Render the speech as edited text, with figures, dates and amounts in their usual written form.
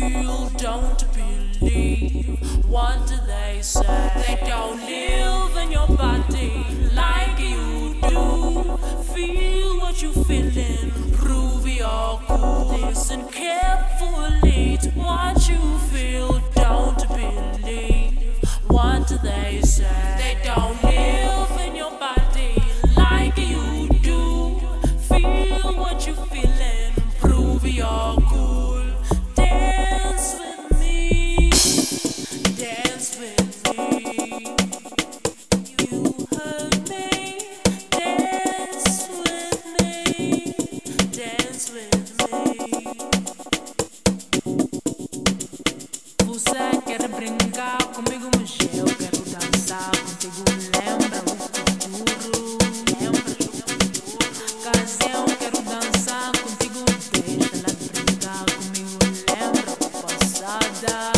feel, don't believe. What do they say? They don't live in your body like you do. Feel what you're feeling, prove you're cool. Listen carefully to what you feel, don't believe. What do they say? They don't live in your body like you do. Feel what you're feeling, prove you're cool. Dance with me, dance with me. You heard me. Dance with me, dance with me. Você quer brincar comigo, mas eu quero dançar contigo. Lembra o futuro, lembra o futuro. Ocasião, quero dançar contigo. Deixa ela brincar comigo. Lembra o passado.